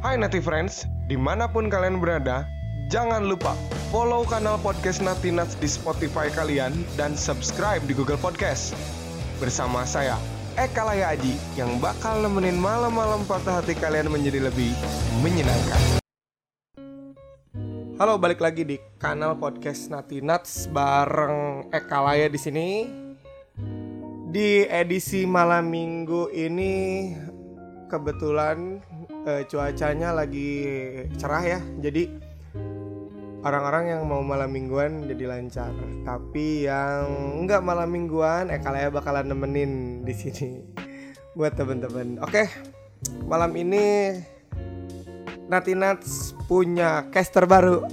Hai Nati Friends, dimanapun kalian berada, jangan lupa follow kanal podcast Nati Nuts di Spotify kalian dan subscribe di Google Podcast. Bersama saya, Eka Laya Aji, yang bakal nemenin malam-malam patah hati kalian menjadi lebih menyenangkan. Halo, balik lagi di kanal podcast Nati Nuts bareng Eka Laya di sini. Di edisi malam minggu ini kebetulan cuacanya lagi cerah ya. Jadi orang-orang yang mau malam mingguan jadi lancar. Tapi yang enggak malam mingguan, Eka Laya bakalan nemenin di sini buat teman-teman. Oke, malam ini Nati Nuts punya caster baru.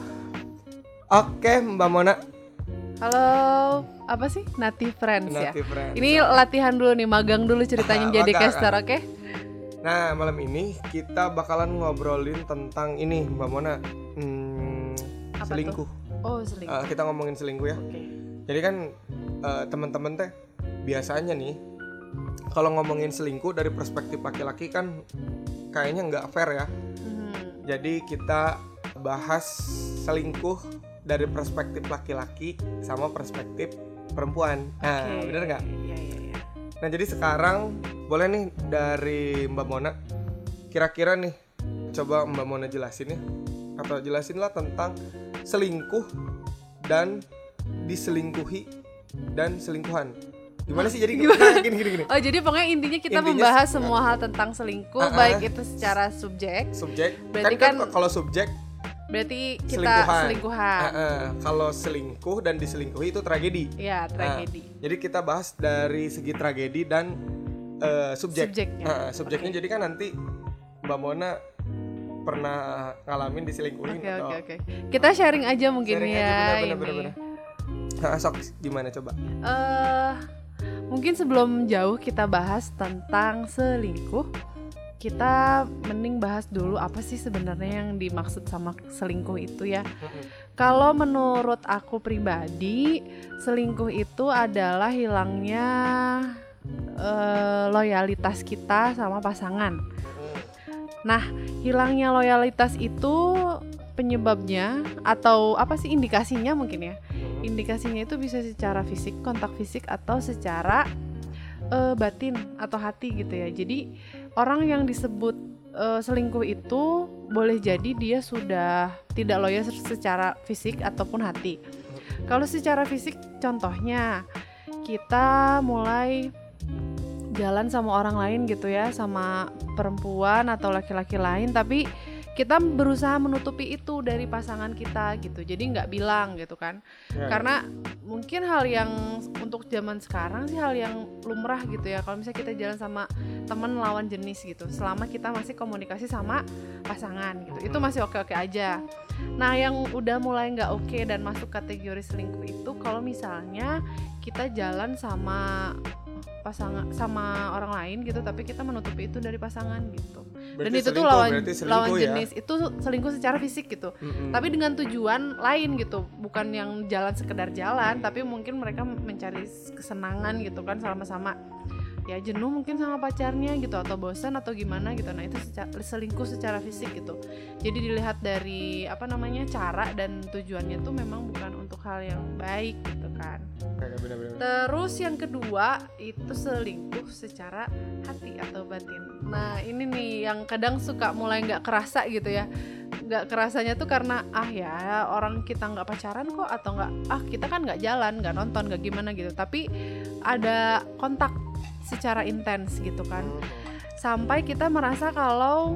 Oke, Mbak Mona. Halo, apa sih? Nati Friends ya? Friends. Ini latihan dulu nih, magang dulu ceritanya jadi caster, oke? Nah, malam ini kita bakalan ngobrolin tentang ini, Mbak Mona. Selingkuh. Tuh? Oh, selingkuh. Kita ngomongin selingkuh ya. Okay. Jadi kan teman-teman teh biasanya nih kalau ngomongin selingkuh dari perspektif laki-laki kan kayaknya nggak fair ya. Jadi kita bahas selingkuh dari perspektif laki-laki sama perspektif perempuan. Nah, bener nggak? Iya. Nah, jadi sekarang boleh nih dari Mbak Mona, kira-kira nih coba Mbak Mona jelasin ya, atau jelasinlah tentang selingkuh dan diselingkuhi dan selingkuhan. Gimana sih jadi gini. Oh, jadi pokoknya intinya kita membahas semua hal tentang selingkuh, baik itu secara subjek. Berarti kan kalau subjek berarti kita selingkuhan. Kalau selingkuh dan diselingkuhi itu tragedi. Iya, tragedi. Jadi kita bahas dari segi tragedi dan subjeknya. Subjeknya jadi kan nanti Mbak Mona pernah ngalamin diselingkuhin. Oke. Kita sharing aja mungkin ya. Bener. Sok gimana coba? Mungkin sebelum jauh kita bahas tentang selingkuh, kita mending bahas dulu apa sih sebenarnya yang dimaksud sama selingkuh itu ya. Kalau menurut aku pribadi, selingkuh itu adalah hilangnya loyalitas kita sama pasangan. Nah, hilangnya loyalitas itu penyebabnya atau apa sih indikasinya mungkin ya? Indikasinya itu bisa secara fisik, kontak fisik, atau secara batin atau hati gitu ya. Jadi orang yang disebut selingkuh itu boleh jadi dia sudah tidak loyal secara fisik ataupun hati. Kalau secara fisik, contohnya kita mulai jalan sama orang lain gitu ya, sama perempuan atau laki-laki lain, tapi kita berusaha menutupi itu dari pasangan kita gitu, jadi nggak bilang gitu kan. Karena mungkin hal yang untuk zaman sekarang sih hal yang lumrah gitu ya, kalau misalnya kita jalan sama teman lawan jenis gitu, selama kita masih komunikasi sama pasangan gitu, itu masih oke-oke aja. Nah, yang udah mulai nggak oke dan masuk kategori selingkuh itu kalau misalnya kita jalan sama pasangan sama orang lain gitu, tapi kita menutupi itu dari pasangan gitu. Dan itu tuh lawan jenis, itu selingkuh secara fisik gitu. Tapi dengan tujuan lain gitu, bukan yang jalan sekedar jalan, tapi mungkin mereka mencari kesenangan gitu kan, sama-sama ya jenuh mungkin sama pacarnya gitu, atau bosan atau gimana gitu. Nah, itu selingkuh secara fisik gitu. Jadi dilihat dari cara dan tujuannya tuh memang bukan untuk hal yang baik gitu kan. Bener. Terus yang kedua itu selingkuh secara hati atau batin. Nah, ini nih yang kadang suka mulai nggak kerasa gitu ya. Nggak kerasanya tuh karena ya orang kita nggak pacaran kok, atau nggak kita kan nggak jalan, nggak nonton, nggak gimana gitu, tapi ada kontak secara intens gitu kan, sampai kita merasa kalau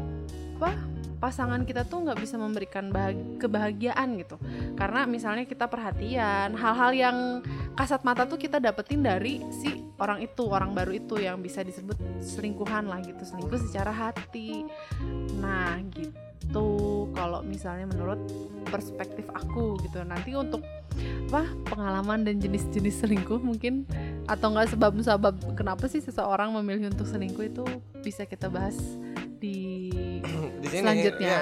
pasangan kita tuh nggak bisa memberikan kebahagiaan gitu, karena misalnya kita perhatian hal-hal yang kasat mata tuh kita dapetin dari si orang baru itu yang bisa disebut selingkuhan lah gitu, selingkuh secara hati. Nah gitu kalau misalnya menurut perspektif aku gitu. Nanti untuk pengalaman dan jenis-jenis selingkuh mungkin, atau enggak sebab-sebab kenapa sih seseorang memilih untuk selingkuh, itu bisa kita bahas di sini, selanjutnya.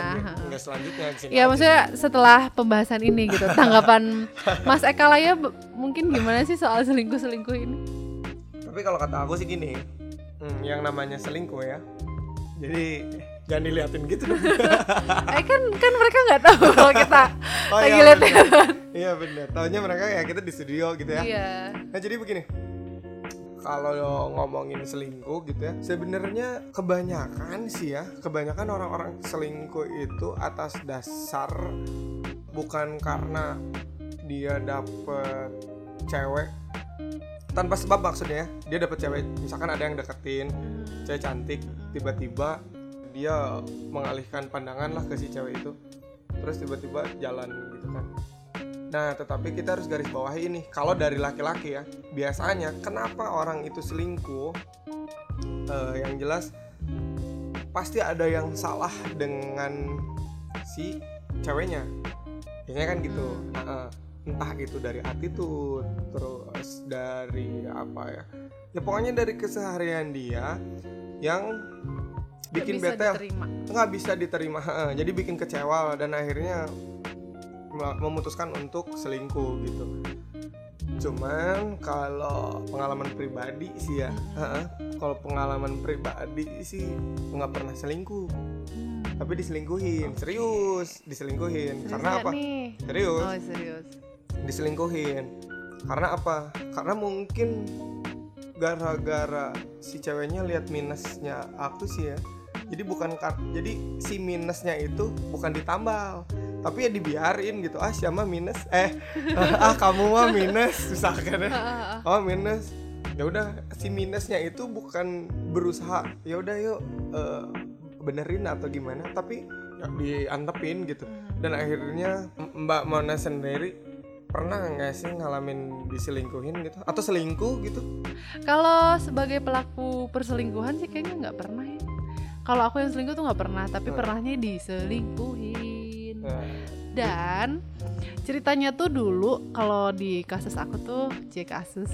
Ya maksudnya setelah pembahasan ini gitu. Tanggapan Mas Eka Laya mungkin gimana sih soal selingkuh ini? Tapi kalau kata aku sih gini, yang namanya selingkuh ya, jadi Jangan diliatin gitu dong. kan mereka nggak tahu kalau kita lagi iya, lihat. Iya benar. Taunya mereka ya kita di studio gitu ya. Iya. Nah jadi begini, kalau ngomongin selingkuh gitu ya, sebenarnya kebanyakan orang-orang selingkuh itu atas dasar bukan karena dia dapet cewek tanpa sebab, maksudnya ya, dia dapet cewek, misalkan ada yang deketin cewek cantik, tiba-tiba dia mengalihkan pandangan lah ke si cewek itu, terus tiba-tiba jalan gitu kan. Nah, tetapi kita harus garis bawahi ini, kalau dari laki-laki ya, biasanya kenapa orang itu selingkuh, yang jelas pasti ada yang salah dengan si ceweknya, biasanya kan gitu. Entah itu dari attitude, terus dari apa ya pokoknya dari keseharian dia yang bikin bete, nggak bisa diterima, jadi bikin kecewa dan akhirnya memutuskan untuk selingkuh gitu. Cuman kalau pengalaman pribadi sih ya, kalau pengalaman pribadi sih nggak pernah selingkuh, tapi diselingkuhin, serius diselingkuhin. Karena apa? Serius. Diselingkuhin karena apa? Karena mungkin gara-gara si ceweknya lihat minusnya aku sih ya. Jadi si minusnya itu bukan ditambal, tapi ya dibiarin gitu. Siapa minus? Kamu mah minus, misalkan ya. Minus. Ya udah, si minusnya itu bukan berusaha. Ya udah yuk benerin atau gimana, tapi ya diantepin gitu. Dan akhirnya Mbak Mona sendiri pernah nggak sih ngalamin diselingkuhin gitu atau selingkuh gitu? Kalau sebagai pelaku perselingkuhan sih kayaknya nggak pernah ya. Kalau aku yang selingkuh tuh nggak pernah, tapi pernahnya diselingkuhin. Dan ceritanya tuh dulu kalau di kasus aku tuh kasus.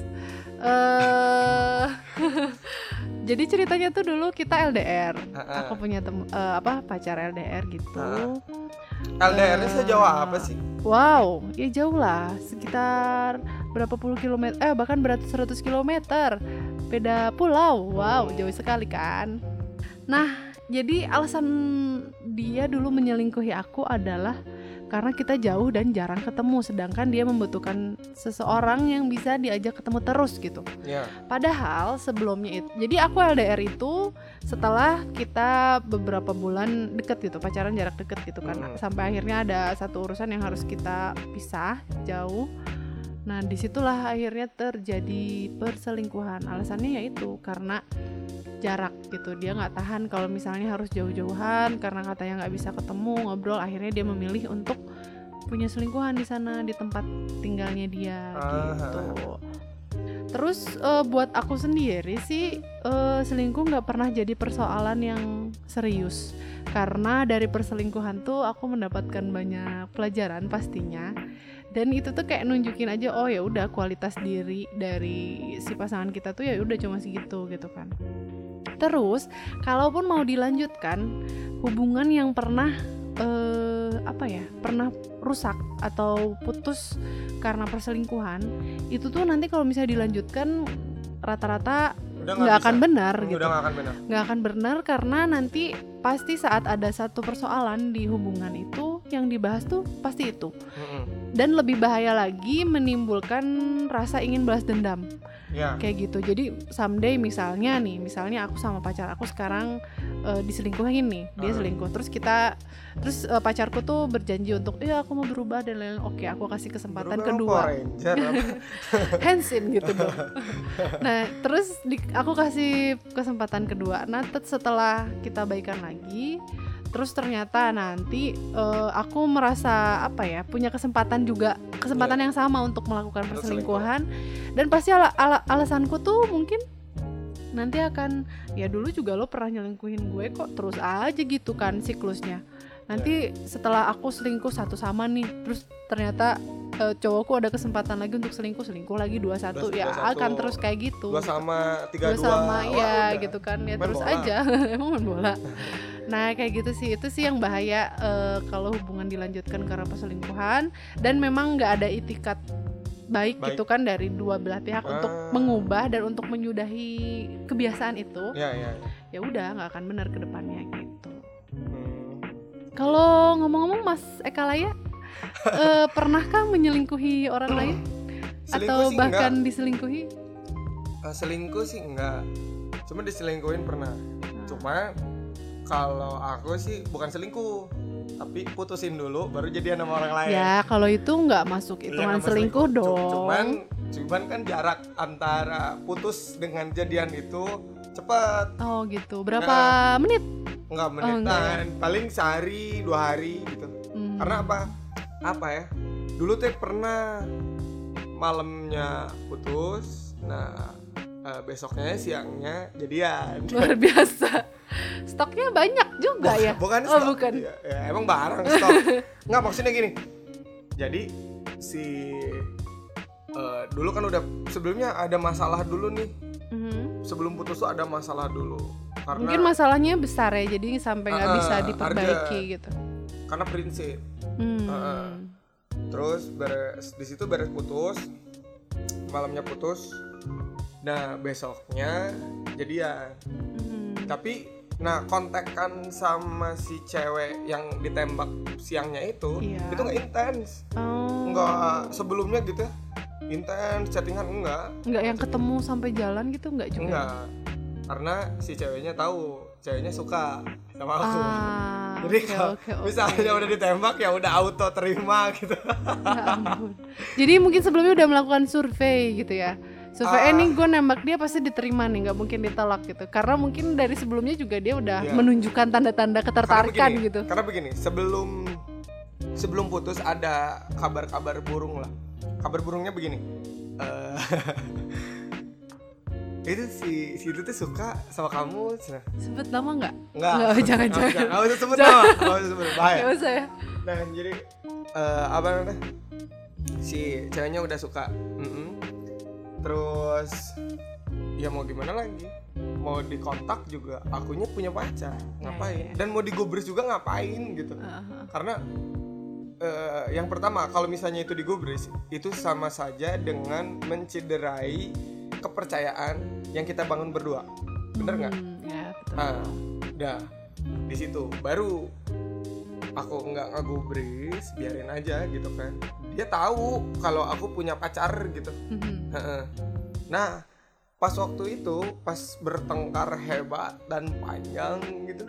Jadi ceritanya tuh dulu kita LDR. Aku punya pacar LDR gitu. LDR-nya sejauh apa sih? Wow, ya jauh lah, sekitar berapa puluh kilometer, bahkan beratus 100 kilometer, beda pulau. Wow, jauh sekali kan. Nah, jadi alasan dia dulu menyelingkuhi aku adalah karena kita jauh dan jarang ketemu, sedangkan dia membutuhkan seseorang yang bisa diajak ketemu terus gitu. Padahal sebelumnya itu, jadi aku LDR itu setelah kita beberapa bulan deket gitu, pacaran jarak deket gitu kan, sampai akhirnya ada satu urusan yang harus kita pisah jauh. Nah disitulah akhirnya terjadi perselingkuhan. Alasannya yaitu karena jarak gitu, dia nggak tahan kalau misalnya harus jauh-jauhan karena katanya nggak bisa ketemu ngobrol. Akhirnya dia memilih untuk punya selingkuhan di sana, di tempat tinggalnya dia gitu. Terus buat aku sendiri sih selingkuh nggak pernah jadi persoalan yang serius, karena dari perselingkuhan tuh aku mendapatkan banyak pelajaran pastinya. Dan itu tuh kayak nunjukin aja, oh ya udah kualitas diri dari si pasangan kita tuh ya udah cuma segitu gitu kan. Terus kalaupun mau dilanjutkan hubungan yang pernah pernah rusak atau putus karena perselingkuhan, itu tuh nanti kalau misalnya dilanjutkan rata-rata nggak akan benar gitu. Nggak akan benar karena nanti pasti saat ada satu persoalan di hubungan itu yang dibahas tuh pasti itu. Dan lebih bahaya lagi menimbulkan rasa ingin balas dendam. Kayak gitu. Jadi someday misalnya aku sama pacar aku sekarang diselingkuhin nih, dia selingkuh, terus pacarku tuh berjanji untuk aku mau berubah dan lain-lain. Oke, aku kasih kesempatan kedua. Hansin gitu dong. Nah terus aku kasih kesempatan kedua. Nah setelah kita baikan lagi, terus ternyata nanti aku merasa punya kesempatan yang sama untuk melakukan perselingkuhan. Dan pasti alasanku tuh mungkin nanti akan, ya dulu juga lo pernah nyelingkuhin gue kok, terus aja gitu kan siklusnya. Nanti setelah aku selingkuh satu sama nih, terus ternyata cowokku ada kesempatan lagi untuk selingkuh lagi 2-1 ya akan terus kayak gitu. 2 sama 3-2 ya gitu kan ya, terus bola aja. Emang main bola. Nah kayak gitu sih, itu sih yang bahaya kalau hubungan dilanjutkan karena perselingkuhan dan memang nggak ada itikat baik gitu kan dari dua belah pihak untuk mengubah dan untuk menyudahi kebiasaan itu. Ya udah nggak akan benar ke depannya gitu. Kalau ngomong-ngomong Mas Eka Laya, pernahkah menyelingkuhi orang lain? Atau bahkan diselingkuhi? Selingkuh sih enggak, cuma diselingkuhin pernah. Cuma kalau aku sih bukan selingkuh, tapi putusin dulu baru jadian sama orang lain. Ya kalau itu nggak masuk hitungan selingkuh dong. Cuman kan jarak antara putus dengan jadian itu cepat. Oh gitu, berapa menit? Enggak menitan, paling sehari 2 hari gitu. Karena apa ya, dulu tuh pernah malamnya putus, nah besoknya siangnya jadian. Luar biasa, stoknya banyak juga ya? Bukan stok, bukan. Ya, emang barang stok. Nggak, maksudnya gini, jadi si dulu kan udah sebelumnya ada masalah dulu nih. Sebelum putus tuh ada masalah dulu. Karena mungkin masalahnya besar ya, jadi sampai nggak bisa diperbaiki gitu. Karena prinsip. Terus di situ beres putus, malamnya putus. Nah besoknya jadian. Tapi kontekan sama si cewek yang ditembak siangnya itu nggak intens. Nggak sebelumnya gitu ya. Intens, chattingan enggak yang ketemu sampai jalan gitu enggak juga? Enggak, karena si ceweknya tahu, ceweknya suka sama aku. Jadi kalau misalnya udah ditembak ya udah auto terima gitu. Ya ampun. Jadi mungkin sebelumnya udah melakukan survei gitu ya. Survei nih gue nembak dia pasti diterima nih, nggak mungkin ditolak gitu. Karena mungkin dari sebelumnya juga dia udah menunjukkan tanda-tanda ketertarikan gitu. Karena begini, sebelum putus ada kabar-kabar burung lah. Kabar burungnya begini, itu si itu tuh suka sama kamu. Sebut nama nggak? Nggak, jangan. Nggak usah sebut nama, bahaya. Nggak usah ya. Nah jadi apa namanya? Si ceweknya udah suka, terus ya mau gimana lagi? Mau dikontak juga, akunya punya pacar, ngapain? Dan mau digubris juga ngapain gitu? Karena yang pertama, kalau misalnya itu digubris, itu sama saja dengan mencederai kepercayaan yang kita bangun berdua, bener nggak? Ya betul. Dah di situ baru aku nggak ngegubris, biarin aja gitu kan. Dia tahu kalau aku punya pacar gitu. Nah pas waktu itu, pas bertengkar hebat dan panjang gitu,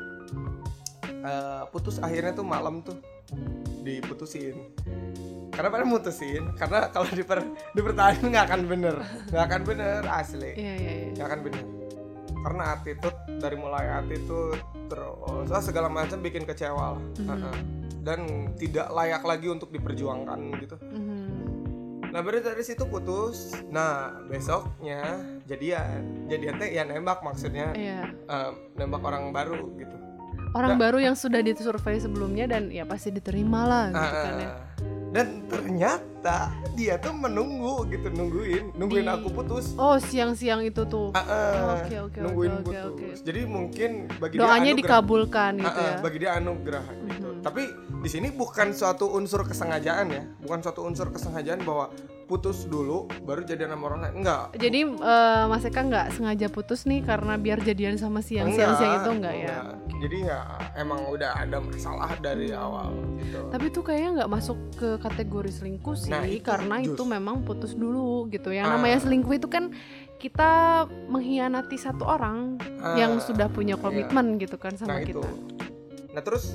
putus akhirnya tuh malam tuh diputusin. Karena pada mutusin, karena kalau dipertahankan nggak akan bener asli. Nggak akan bener. Karena attitude, dari mulai attitude terus segala macam bikin kecewa lah. Dan tidak layak lagi untuk diperjuangkan gitu. Nah baru dari situ putus. Nah besoknya jadian teh ya nembak, maksudnya nembak orang baru gitu. Orang baru yang sudah disurvei sebelumnya dan ya pasti diterima lah gitu kan ya. Dan ternyata dia tuh nungguin aku putus. Oh siang-siang itu tuh. Nungguin putus. Jadi mungkin bagi doanya dia dikabulkan gitu ya. Bagi dia anugerah gitu. Tapi di sini bukan suatu unsur kesengajaan ya, bahwa putus dulu baru jadian sama orang lain, enggak. Jadi Mas Eka nggak sengaja putus nih karena biar jadian sama siang itu enggak ya? Jadi ya emang udah ada masalah dari awal gitu. Tapi tuh kayaknya nggak masuk ke kategori selingkuh sih, karena itu memang putus dulu gitu. Yang namanya selingkuh itu kan kita mengkhianati satu orang yang sudah punya komitmen gitu kan sama kita. Nah terus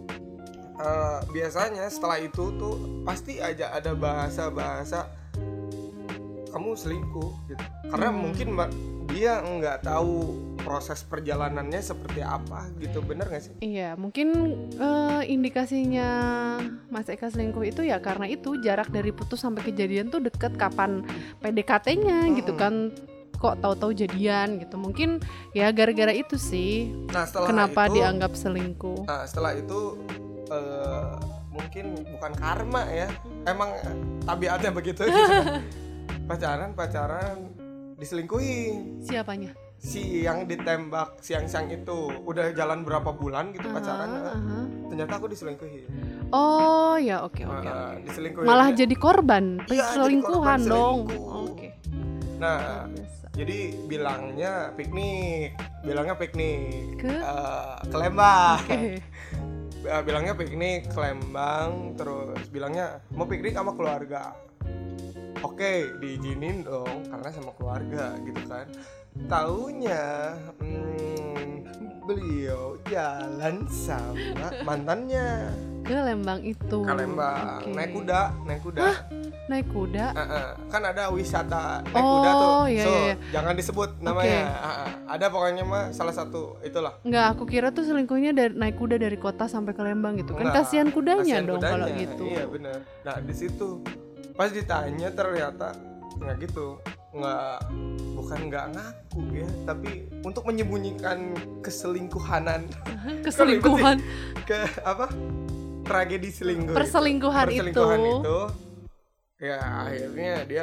biasanya setelah itu tuh pasti aja ada bahasa kamu selingkuh gitu. Karena mungkin dia nggak tahu proses perjalanannya seperti apa gitu, bener nggak sih? Iya, mungkin indikasinya Mas Eka selingkuh itu ya karena itu jarak dari putus sampai kejadian tuh deket, kapan PDKT-nya gitu kan, kok tahu-tahu jadian gitu. Mungkin ya gara-gara itu sih. Nah, kenapa itu dianggap selingkuh? Nah, setelah itu mungkin bukan karma ya, emang tabiatnya begitu gitu. pacaran diselingkuhi. Siapanya? Si yang ditembak siang-siang itu udah jalan berapa bulan gitu pacaran, ternyata aku diselingkuhi. Oh ya, oke. Diselingkuhi. Malah jadi korban selingkuhan dong. Oke. Nah, jadi bilangnya piknik ke Lembang. bilangnya piknik ke Lembang, terus bilangnya mau piknik sama keluarga. Oke, diizinin dong karena sama keluarga gitu kan. Taunya beliau jalan sama mantannya Ke Lembang itu. ke Lembang. Oke. Naik kuda. Naik kuda. Kan ada wisata naik kuda tuh. Iya, So, iya. jangan disebut namanya. Ada pokoknya mah salah satu itulah. Enggak, aku kira tuh selingkuhnya naik kuda dari kota sampai ke Lembang gitu. Kan Enggak, kasihan kudanya kasihan dong kudanya. kalau gitu. Iya benar. Nah di situ pas ditanya ternyata nggak gitu, bukan nggak ngaku ya, tapi untuk menyembunyikan keselingkuhanan. Keselingkuhan. Ke apa? Tragedi selingkuh. Perselingkuhan itu. Ya akhirnya dia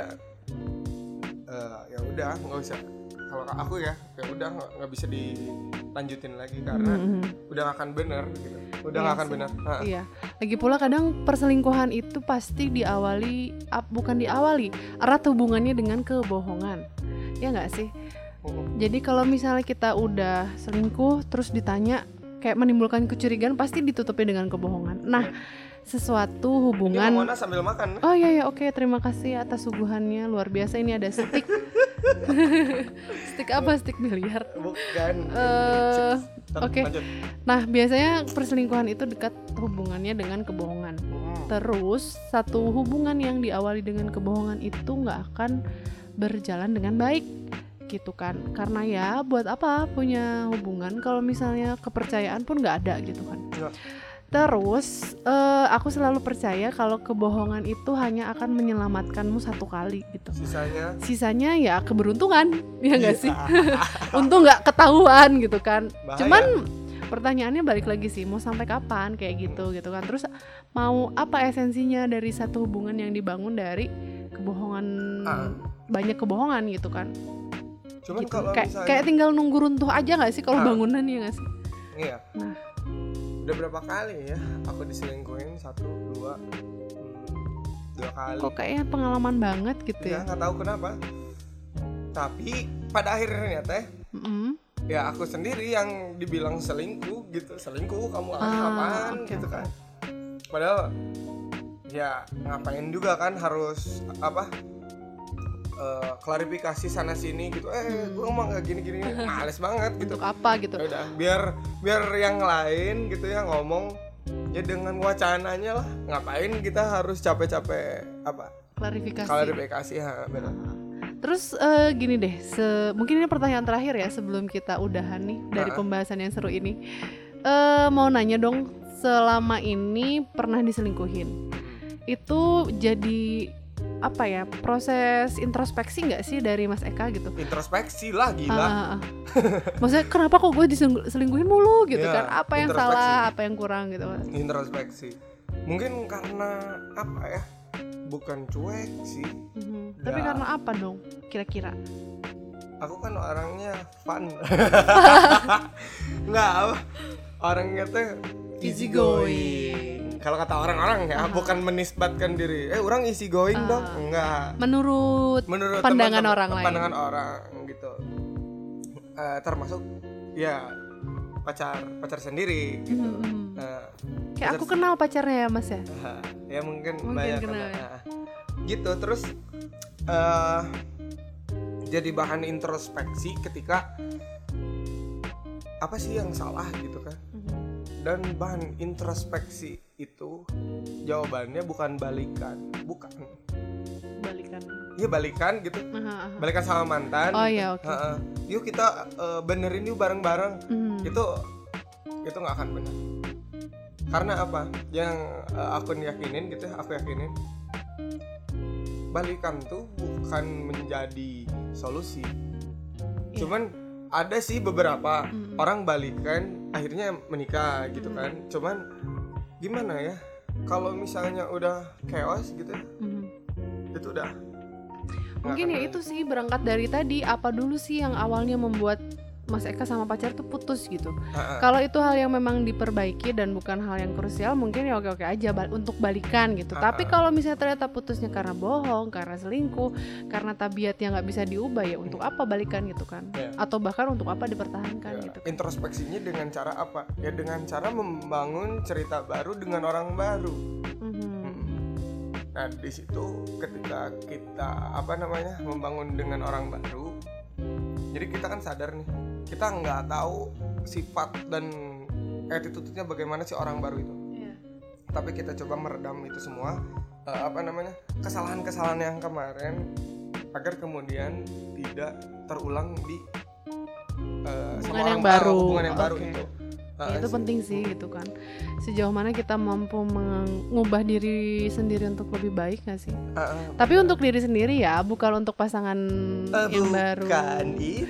ya udah nggak usah. Kalau aku ya udah nggak bisa dilanjutin lagi karena udah nggak akan benar gitu. Udah nggak akan benar. Iya. Lagi pula kadang perselingkuhan itu pasti bukan diawali, erat hubungannya dengan kebohongan. Ya nggak sih? Jadi kalau misalnya kita udah selingkuh terus ditanya kayak menimbulkan kecurigaan, pasti ditutupi dengan kebohongan. Nah, sesuatu hubungan. Ini Mona sambil makan. Oh iya, oke, terima kasih atas suguhannya, luar biasa. Ini ada stik. Stik apa? Stik biliar. Bukan. Oke. Nah, biasanya perselingkuhan itu dekat hubungannya dengan kebohongan. Terus satu hubungan yang diawali dengan kebohongan itu nggak akan berjalan dengan baik, gitu kan? Karena ya buat apa punya hubungan kalau misalnya kepercayaan pun nggak ada, gitu kan? Ya. Terus aku selalu percaya kalau kebohongan itu hanya akan menyelamatkanmu satu kali gitu. Sisanya ya keberuntungan, ya nggak sih? Untung nggak ketahuan gitu kan. Bahaya. Cuman pertanyaannya balik lagi sih, mau sampai kapan kayak gitu kan? Terus mau apa esensinya dari satu hubungan yang dibangun dari kebohongan, banyak kebohongan gitu kan? Cuman gitu. kalau Kayak tinggal nunggu runtuh aja nggak sih kalau bangunan, ya nggak sih? Iya. Nah. Udah berapa kali ya aku diselingkuhin? 1, 2 kali. Kok kayaknya pengalaman banget gitu ya? Nggak tahu kenapa. Tapi pada akhirnya teh, ya aku sendiri yang dibilang selingkuh gitu. Selingkuh kamu apaan gitu kan? Padahal ya ngapain juga kan harus apa? Klarifikasi sana sini gitu. Gue ngomong gak gini males banget gitu. Untuk apa gitu? Udah, biar yang lain gitu ya ngomong ya dengan wacananya lah. Ngapain kita harus capek-capek apa? Klarifikasi ya, benar. Terus gini deh, mungkin ini pertanyaan terakhir ya sebelum kita udahan nih dari pembahasan yang seru ini. Mau nanya dong, selama ini pernah diselingkuhin? Itu jadi apa ya, proses introspeksi nggak sih dari Mas Eka gitu? Introspeksi lah, gila. Maksudnya kenapa kok gue diselingkuhin mulu gitu kan? Apa yang salah, apa yang kurang gitu kan? Introspeksi. Mungkin karena apa ya? Bukan cuek sih. Tapi karena apa dong kira-kira? Aku kan orangnya fun. Nggak apa? Orangnya tuh easy going. Kalau kata orang-orang ya, bukan menisbatkan diri. Orang easy going dong, enggak. Menurut pandangan orang lain. Pandangan orang gitu. Termasuk ya pacar sendiri gitu. Kayak aku kenal pacarnya ya Mas ya. Ya mungkin banyak kenal. Gitu terus jadi bahan introspeksi ketika apa sih yang salah gitu kan. Dan bahan introspeksi itu jawabannya bukan balikan. Iya balikan gitu. Balikan sama mantan. Oh iya, oke. Yuk kita benerin yuk bareng-bareng. Itu nggak akan benar. Karena apa? Yang aku yakinin gitu, aku yakinin balikan tuh bukan menjadi solusi. Cuman ada sih beberapa orang balikan akhirnya menikah gitu kan. Cuman gimana ya? Kalau misalnya udah chaos gitu, itu udah. Mungkin ya itu sih berangkat dari tadi, apa dulu sih yang awalnya membuat Mas Eka sama pacar tuh putus gitu. Ha-ha. Kalau itu hal yang memang diperbaiki dan bukan hal yang krusial, mungkin ya oke-oke aja untuk balikan gitu. Tapi kalau misalnya ternyata putusnya karena bohong, karena selingkuh, karena tabiat yang nggak bisa diubah, ya untuk apa balikan gitu kan? Yeah. Atau bahkan untuk apa dipertahankan Ya, gitu kan? introspeksinya dengan cara apa? Ya dengan cara membangun cerita baru dengan orang baru. Nah di situ ketika kita membangun dengan orang baru, jadi kita kan sadar nih, kita nggak tahu sifat dan attitude-nya bagaimana sih orang baru itu. Yeah. Tapi kita coba meredam itu semua kesalahan-kesalahan yang kemarin agar kemudian tidak terulang di sama orang baru, hubungan yang baru itu. Ya, itu penting sih gitu kan. Sejauh mana kita mampu mengubah diri sendiri untuk lebih baik nggak sih? Tapi untuk diri sendiri ya, bukan untuk pasangan yang baru. Bukan itu.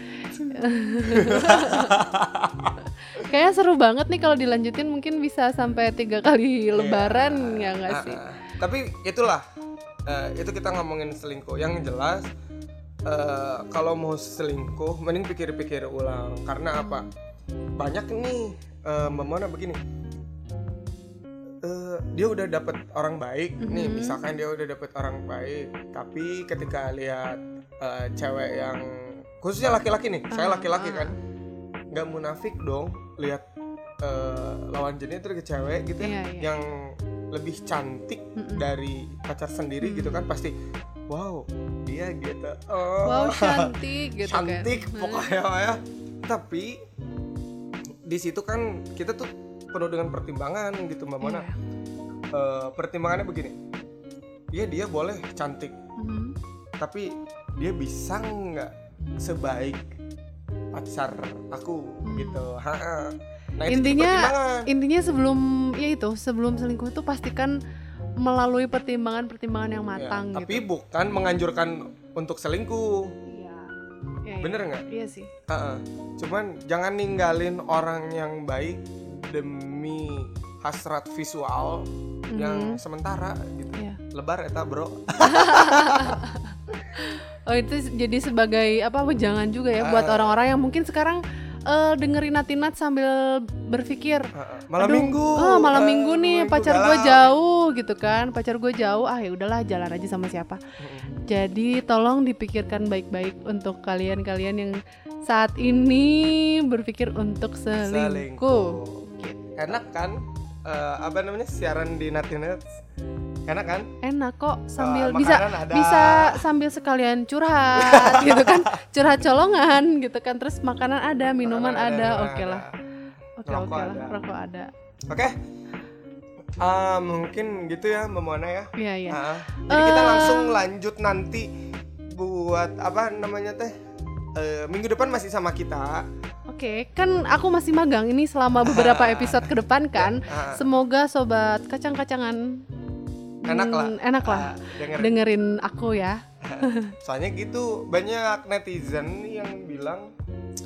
Kayaknya seru banget nih kalau dilanjutin, mungkin bisa sampai 3 kali lebaran ya nggak sih? Tapi itulah itu kita ngomongin selingkuh. Yang jelas kalau mau selingkuh mending pikir-pikir ulang. Karena apa? Banyak nih Mbak Mona begini, dia udah dapet orang baik nih, misalkan dia udah dapet orang baik, tapi ketika lihat cewek yang khususnya laki-laki nih, saya laki-laki kan nggak munafik dong lihat lawan jenis itu ke cewek gitu yang lebih cantik dari pacar sendiri gitu kan, pasti wow dia gitu, wow cantik gitu cantik kan. Pokoknya ya. Tapi di situ kan kita tuh penuh dengan pertimbangan gitu Mbak Mona. Pertimbangannya begini, dia boleh cantik, tapi dia bisa nggak sebaik pacar aku gitu. Nah, intinya sebelum selingkuh itu pastikan melalui pertimbangan yang matang ya, tapi gitu. bukan menganjurkan untuk selingkuh. Bener nggak? Iya sih. Cuman jangan ninggalin orang yang baik demi hasrat visual yang sementara gitu. Lebar eta bro. Oh itu jadi sebagai jangan juga ya buat orang-orang yang mungkin sekarang dengerin Natinat sambil berpikir malam minggu nih pacar gue jauh gitu kan, pacar gue jauh, ya udahlah jalan aja sama siapa. Jadi tolong dipikirkan baik-baik untuk kalian yang saat ini berpikir untuk selingkuh. Enak kan siaran di Natinat? Enak kan? Enak kok, sambil bisa sambil sekalian curhat gitu kan, curhat colongan gitu kan, terus makanan ada, minuman ada, oke lah, rokok ada. Oke. Mungkin gitu ya Mbak Mona ya. Iya. Jadi kita langsung lanjut nanti buat minggu depan masih sama kita. Oke, kan aku masih magang ini selama beberapa episode ke depan kan. Semoga sobat kacang-kacangan enak lah dengerin aku ya. Soalnya gitu banyak netizen yang bilang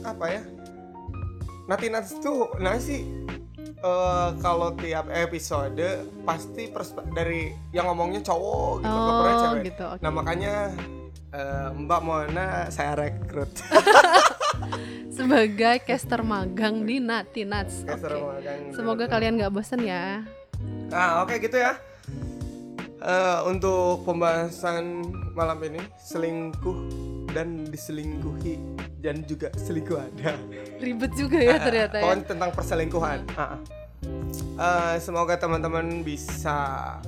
Natinats tuh kalau tiap episode pasti dari yang ngomongnya cowok gitu, cewek. Gitu, okay. Nah makanya Mbak Mona saya rekrut sebagai caster magang di Natinats. Semoga kalian nggak bosan ya. Oke gitu ya. Untuk pembahasan malam ini, selingkuh dan diselingkuhi dan juga selingkuh ada. Ribet juga ya ternyata ya. Tentang perselingkuhan. Semoga teman-teman bisa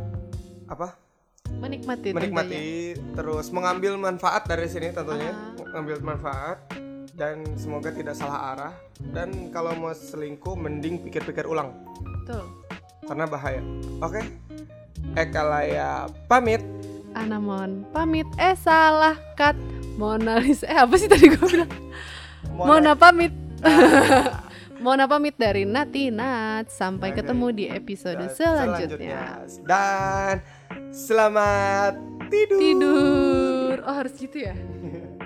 menikmati terus mengambil manfaat dari sini tentunya, mengambil manfaat, dan semoga tidak salah arah. Dan kalau mau selingkuh mending pikir-pikir ulang. Betul. Karena bahaya. Oke. Eka Laya pamit. Anamon pamit. Salah cut. Mona Lisa. Apa sih tadi gue bilang? Mona pamit. Mona pamit dari Natinat. Sampai ketemu di episode selanjutnya. Dan selamat tidur. Oh harus gitu ya?